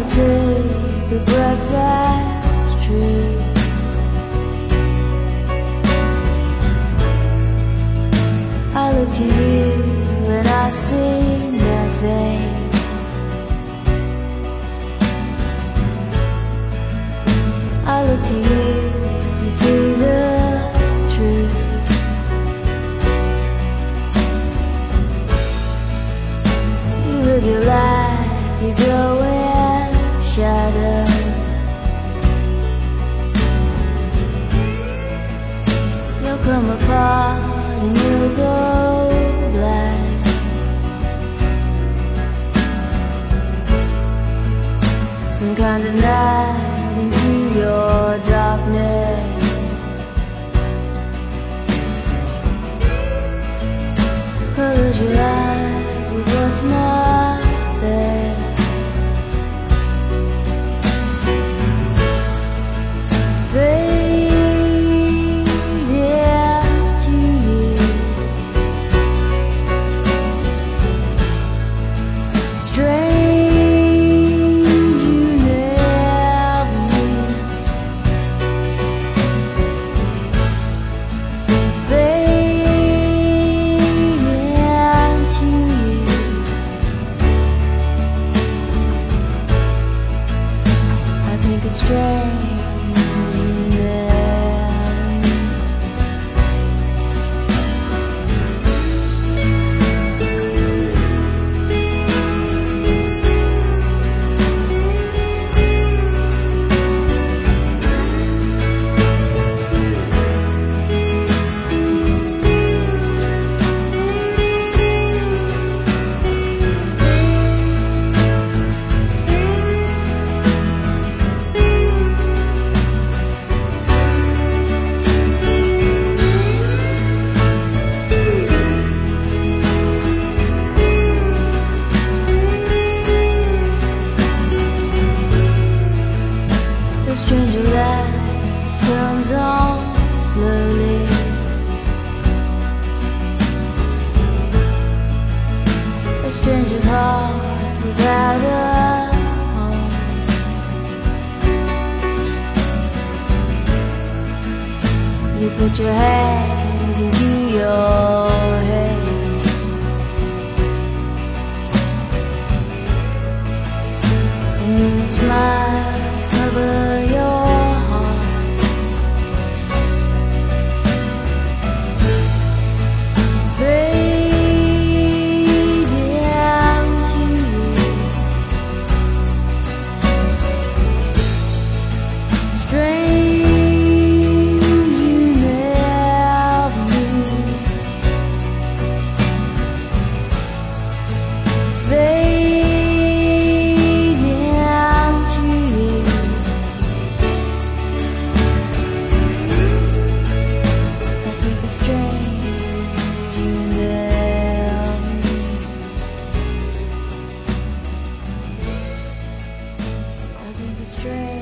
take a breath that's true. I look to you and I see nothing. I look to you to see the truth. You live your life, you go in shadow. You'll come apart and you'll go black. Some kind of night into your darkness. Close your eyes with what's not there. Fade into you. Strange you never knew. Fade into you. I think it's strange. The stranger light comes on slowly. A stranger's heart without a home. You put your hands into your head. And then smiles cover your heart. Fade into you. Strange you never knew. Fade into you. I think it's strange you never knew. I think it's strange.